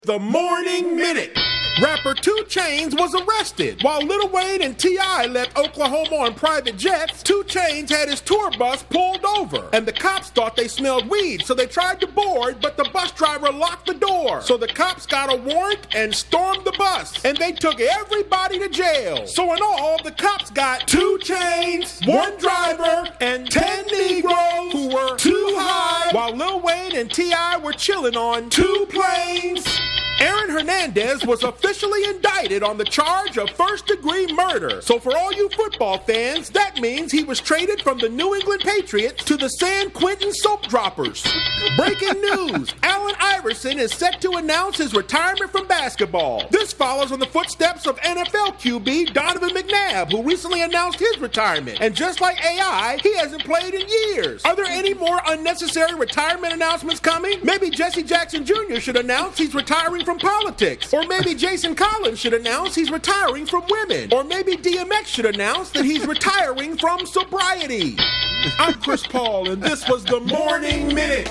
The Morning Minute. Rapper 2 Chainz was arrested. While Lil Wayne and T.I. left Oklahoma on private jets, 2 Chainz had his tour bus pulled over. And the cops thought they smelled weed, so they tried to board, but the bus driver locked the door. So the cops got a warrant and stormed the bus. And they took everybody to jail. So in all, the cops got 2 Chainz, 1 driver, and 10 Negroes who were too high, while Lil Wayne and T.I. were chilling on 2 planes. Aaron Hernandez was officially indicted on the charge of first-degree murder. So for all you football fans, that means he was traded from the New England Patriots to the San Quentin Soap Droppers. Breaking news, Allen Iverson is set to announce his retirement from basketball. This follows on the footsteps of NFL QB Donovan McNabb, who recently announced his retirement. And just like AI, he hasn't played in years. Are there any more unnecessary retirement announcements coming? Maybe Jesse Jackson Jr. should announce he's retiring from politics. Or maybe Jason Collins should announce he's retiring from women. Or maybe DMX should announce that he's retiring from sobriety. I'm Chris Paul, and this was The Morning Minute.